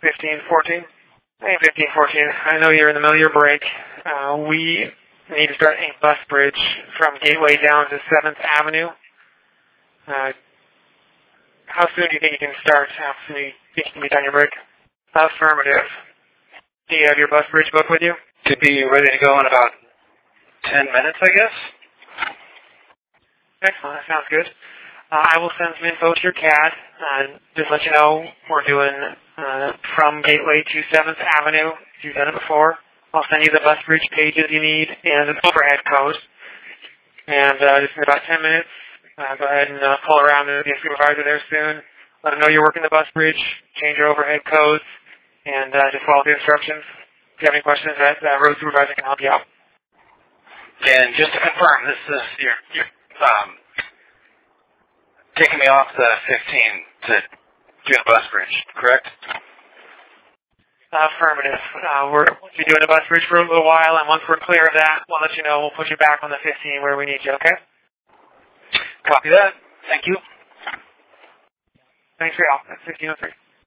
1514. Hey, 1514. I know you're in the middle of your break. We need to start a bus bridge from Gateway down to 7th Avenue. How soon do you think you can start? How soon do you think you can be done your break? Affirmative. Do you have your bus bridge book with you? Could be ready to go in about 10 minutes, I guess. Excellent. That sounds good. I will send some info to your CAD. Just let you know we're doing from Gateway to 7th Avenue. You've done it before. I'll send you the bus bridge pages you need and an overhead code. And just in about 10 minutes, go ahead and pull around the supervisor there soon. Let them know you're working the bus bridge. Change your overhead codes. And just follow the instructions. If you have any questions, that road supervisor can help you out. And just to confirm, this is you're taking me off the 15 to do the bus bridge, correct? Affirmative. We'll be doing the bus bridge for a little while, and once we're clear of that, we'll let you know. We'll put you back on the 15 where we need you, okay? Copy that. Thank you. Thanks for your help. That's 1503.